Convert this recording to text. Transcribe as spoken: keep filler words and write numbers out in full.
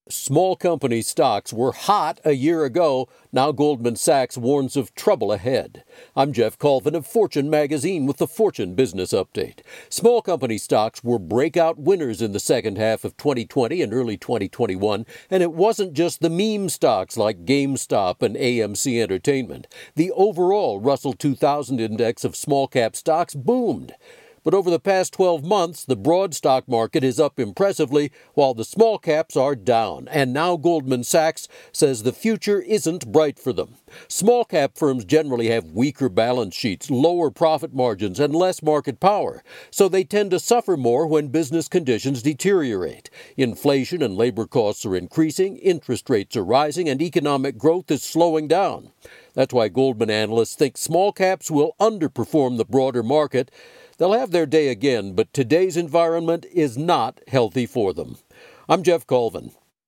Small company stocks were hot a year ago. Now Goldman Sachs warns of trouble ahead. I'm Jeff Colvin of Fortune Magazine with the Fortune Business Update. Small company stocks were breakout winners in the second half of twenty twenty and early twenty twenty-one, and it wasn't just the meme stocks like GameStop and A M C Entertainment. The overall Russell two thousand index of small cap stocks boomed. But over the past twelve months, the broad stock market is up impressively, while the small caps are down. And now Goldman Sachs says the future isn't bright for them. Small cap firms generally have weaker balance sheets, lower profit margins, and less market power. So they tend to suffer more when business conditions deteriorate. Inflation and labor costs are increasing, interest rates are rising, and economic growth is slowing down. That's why Goldman analysts think small caps will underperform the broader market. They'll have their day again, but today's environment is not healthy for them. I'm Jeff Colvin.